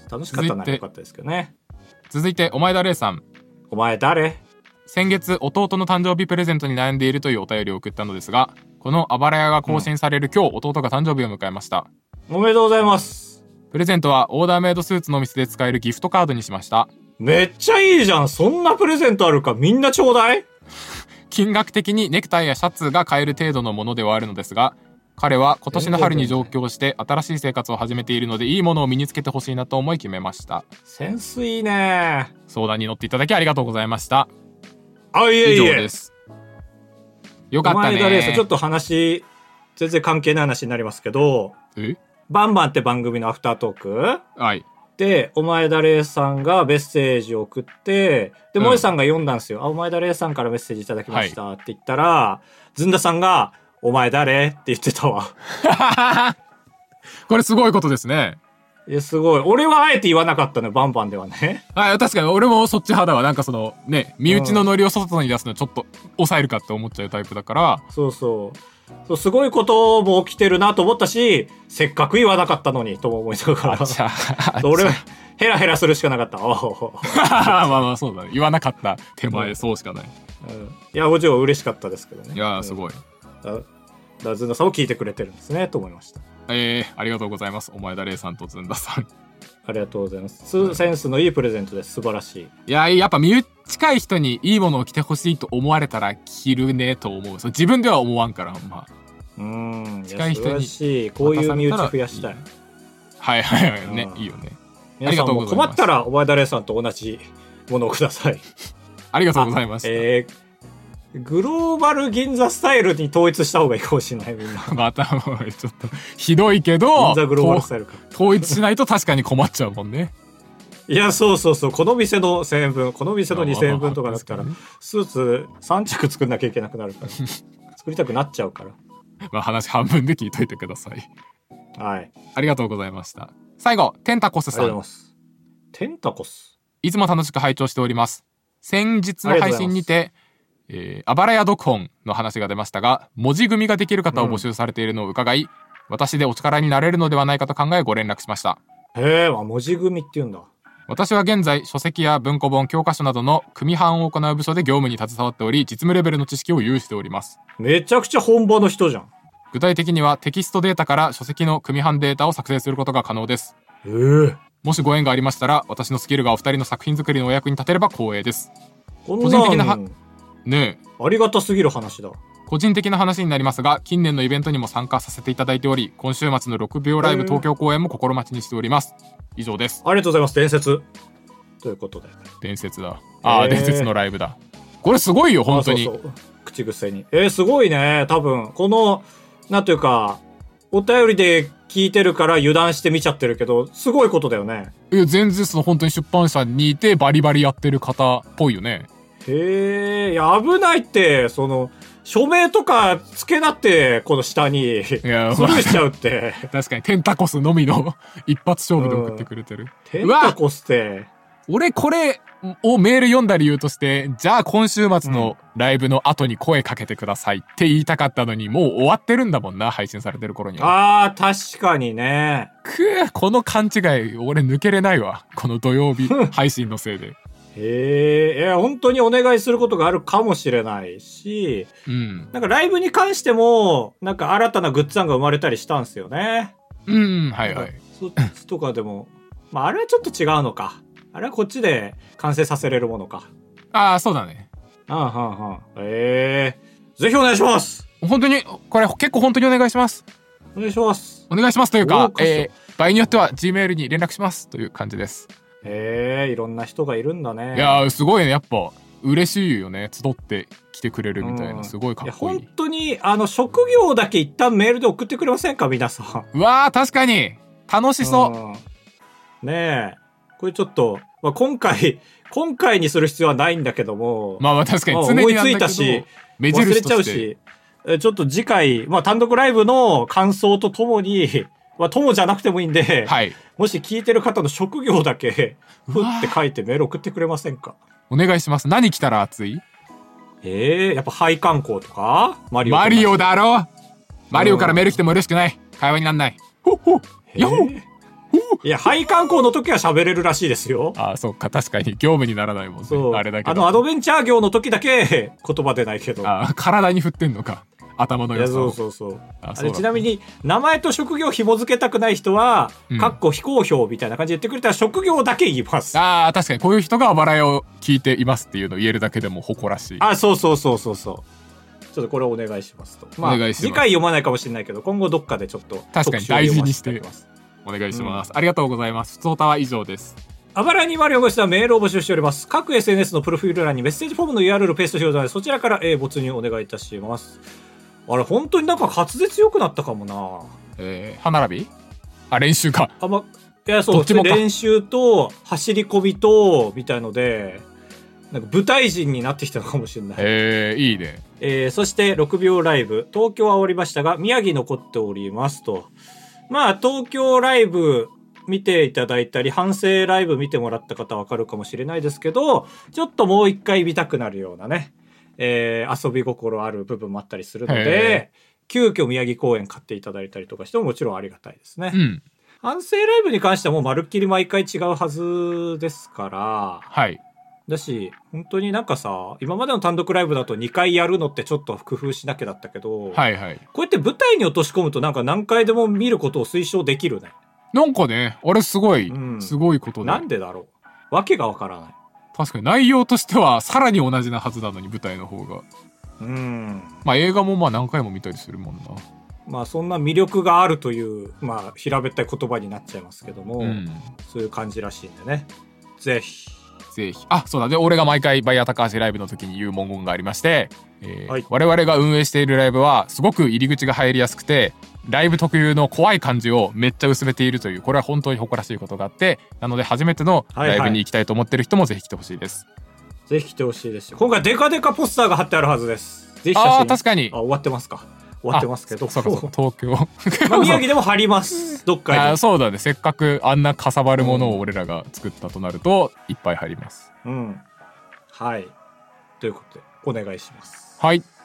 B: 楽しかったならよかったですけどね。
A: 続いてお前だれいさん。
B: お前誰？
A: 先月弟の誕生日プレゼントに悩んでいるというお便りを送ったのですが、このあばらやが更新される今日、うん、弟が誕生日を迎えました。
B: おめでとうございます。
A: プレゼントはオーダーメイドスーツのお店で使えるギフトカードにしました。
B: めっちゃいいじゃん。そんなプレゼントあるか。みんなちょうだい。
A: 金額的にネクタイやシャツが買える程度のものではあるのですが、彼は今年の春に上京して新しい生活を始めているので、いいものを身につけてほしいなと思い決めました。
B: センスいいね。
A: 相談に乗っていただきありがとうございました。
B: あ、いえいえ。
A: 以上です。よかったね。
B: お前だれいさん、ちょっと話全然関係ない話になりますけど、
A: え
B: バンバンって番組のアフタートーク、
A: はい、
B: でお前だれいさんがメッセージを送って、で萌、うん、さんが読んだんですよ。あ、お前だれいさんからメッセージいただきました、はい、って言ったら、ずんださんがお前誰って言ってたわ。
A: これすごいことですね。
B: いや、すごい。俺はあえて言わなかったの、バンバンではね。
A: あ、確かに俺もそっち派だわ。なんかそのね、身内のノリを外に出すのちょっと抑えるかって思っちゃうタイプだから、
B: うん、そうそうそう、すごいことも起きてるなと思ったし、せっかく言わなかったのにとも思いながら、俺はヘラヘラするしかなかった。ま
A: あまあそうだね。言わなかった手前、うん、そうしかない、
B: うん、いやもちろん嬉しかったですけどね。
A: いやすごい、
B: うん、だずんださんを聞いてくれてるんですねと思いました。
A: えー、ありがとうございます。お前だれいさんとずんださん、
B: ありがとうございます。センスのいいプレゼントです。素晴らしい。
A: いや、やっぱ身内近い人にいいものを着てほしいと思われたら着るねと思う。そう、自分では思わんから、まあ、
B: うん、近い人にしい。こういう身内増やしたい。
A: はいはいはい、ね、いいよね。
B: ありがとうございます。困ったらお前だれさんと同じものをください。
A: ありがとうございました。
B: えー、グローバル銀座スタイルに統一した方がいいかもしれない。みんな
A: またもうちょっとひどいけど、
B: 銀座グローバルスタイルか
A: 統一しないと確かに困っちゃうもんね。
B: いや、そうそうそう、この店のせんえんぶん、この店のにせんえんぶんとかだったらスーツさん着作んなきゃいけなくなるから作りたくなっちゃうから。
A: まあ話半分で聞いといてください。
B: はい、
A: ありがとうございました。最後、テンタコスさん。
B: ありがとうございます。テンタコス、
A: いつも楽しく拝聴しております。先日の配信にて、えー、あばらや読本の話が出ましたが、文字組みができる方を募集されているのを伺い、うん、 私でお力になれるのではないかと考えご連絡しました。
B: へえ、文字組みって言うんだ。
A: 私は現在書籍や文庫本、教科書などの組版を行う部署で業務に携わっており、実務レベルの知識を有しております。
B: めちゃくちゃ本場の人じゃん。
A: 具体的にはテキストデータから書籍の組版データを作成することが可能です。
B: へえ。
A: もしご縁がありましたら、私のスキルがお二人の作品作りのお役に立てれば光栄です。
B: こんなん個人的なは
A: ね
B: えありがたすぎる話だ。
A: 個人的な話になりますが、近年のイベントにも参加させていただいており、今週末のろくびょうライブ東京公演も心待ちにしております。以上です。
B: ありがとうございます。伝説ということで。
A: 伝説だ。ああ、伝説のライブだ。これすごいよ、本当に。そうそう、
B: 口癖に。えー、すごいね。多分、この、なんというか、お便りで聞いてるから油断して見ちゃってるけど、すごいことだよね。
A: いや、全然その本当に出版社にいてバリバリやってる方っぽいよね。
B: へえ、いや、危ないって、その、署名とかつけなって、この下に、いやスルーしちゃうって。
A: 確かに、テンタコスのみの一発勝負で送ってくれてる。
B: うん、テンタコスって。
A: 俺これをメール読んだ理由として、じゃあ今週末のライブの後に声かけてくださいって言いたかったのに、もう終わってるんだもんな、配信されてる頃には。
B: ああ、確かにね。
A: くぅ、この勘違い、俺抜けれないわ。この土曜日配信のせいで。
B: へえ、いや、本当にお願いすることがあるかもしれないし、
A: うん。
B: なんかライブに関しても、なんか新たなグッズ案が生まれたりしたんですよね。
A: うん、はいはい。
B: そっちとかでも、まああれはちょっと違うのか。あれはこっちで完成させれるものか。
A: ああ、そうだね。
B: ああ、はあ、はあ。ええー、ぜひお願いします。
A: 本当に、これ結構本当にお願いします。
B: お願いします。
A: お願いしますというか、えー、場合によっては Gmail に連絡しますという感じです。
B: へえ、いろんな人がいるんだね。
A: いやー、すごいね。やっぱ嬉しいよね。集って来てくれるみたいな、うん、すごいかっこいい。
B: いや本当にあの職業だけ一旦メールで送ってくれませんか、皆さん。
A: うわー、確かに楽しそう。うん、
B: ねえ、これちょっと、まあ、今回今回にする必要はないんだけども。
A: まあまあ確かに常に
B: 思いついたし、忘れちゃうし、ちょっと次回、まあ単独ライブの感想とともに。まあ、友じゃなくてもいいんで、
A: はい、
B: もし聞いてる方の職業だけふって書いてメール送ってくれませんか。
A: お願いします。何来たら熱い？
B: ええー、やっぱ配管工とかマリオ。
A: マリオだろ。マリオからメール来ても嬉しくない。会話になんない。ほっほ
B: やっほいや、配管工の時は喋れるらしいですよ。
A: ああ、そうか、確かに業務にならないもんね。そう、あれだけど。
B: あのアドベンチャー業の時だけ言葉出ないけど。
A: ああ、体に振ってんのか。頭の良さを。
B: いや、そうそうそう。ああれちなみに名前と職業紐付けたくない人は、うん、かっこ非公表みたいな感じで言ってくれたら職業だけ言います。
A: ああ、確かにこういう人があばらやを聞いていますっていうのを言えるだけでも誇らしい。
B: あ、そうそうそうそうそう。ちょっとこれお願いしますと。まあ、お願いします。次回読まないかもしれないけど、今後どっかでちょっと
A: 確かに大事にしてお願いします。うん、ありがとうございます。ふつおたは以上です。
B: あばらやにまるよんごしではメールを募集しております。各 エスエヌエス のプロフィール欄にメッセージフォームの ユーアールエル ペーストしておりますので、そちらから、えー、没入お願いいたします。あれ本当になんか滑舌良くなったかもな。
A: えー、歯並び？あ、練習か。
B: あ、ま、いや、そうですね。練習と走り込みとみたいので、なんか舞台人になってきたのかもしれない。
A: えー、いいね。
B: えー、そしてろくびょうライブ、東京は終わりましたが宮城残っておりますと。まあ東京ライブ見ていただいたり反省ライブ見てもらった方はわかるかもしれないですけど、ちょっともう一回見たくなるようなね。えー、遊び心ある部分もあったりするので、急遽宮城公演買っていただいたりとかしてももちろんありがたいですね。
A: うん、
B: 反省ライブに関してはもうまるっきり毎回違うはずですから、
A: はい。
B: だし本当になんかさ、今までの単独ライブだとにかいやるのってちょっと工夫しなきゃだったけど、
A: はいはい、
B: こうやって舞台に落とし込むとなんか何回でも見ることを推奨できるね。
A: なんかね、あれすごい、うん、すごいことで。
B: なんでだろう、わけがわからない。
A: 確かに内容としてはさらに同じなはずなのに舞台の方が。
B: うん。
A: まあ映画もまあ何回も見たりするもんな。
B: まあそんな魅力があるというまあ平べったい言葉になっちゃいますけども、うん、そういう感じらしいんでね。ぜひ
A: ぜひ。あ、そうだ。で俺が毎回バイヤー高橋ライブの時に言う文言がありまして、えーはい、我々が運営しているライブはすごく入り口が入りやすくて、ライブ特有の怖い感じをめっちゃ薄めているという、これは本当に誇らしいことがあって、なので初めてのライブに行きたいと思ってる人もぜひ来てほしいです。はい
B: はい、ぜひ来てほしいですよ。今回デカデカポスターが貼ってあるはずです。ぜひ写真。
A: ああ、確かに。
B: あ、終わってますか。終わってますけど。
A: そうかそうか、東京。
B: まあ、宮城でも貼ります。どっかに。
A: あ、そうだね。せっかくあんなかさばるものを俺らが作ったとなると、いっぱい貼ります。
B: うん。はい。ということでお願いします。
A: はい。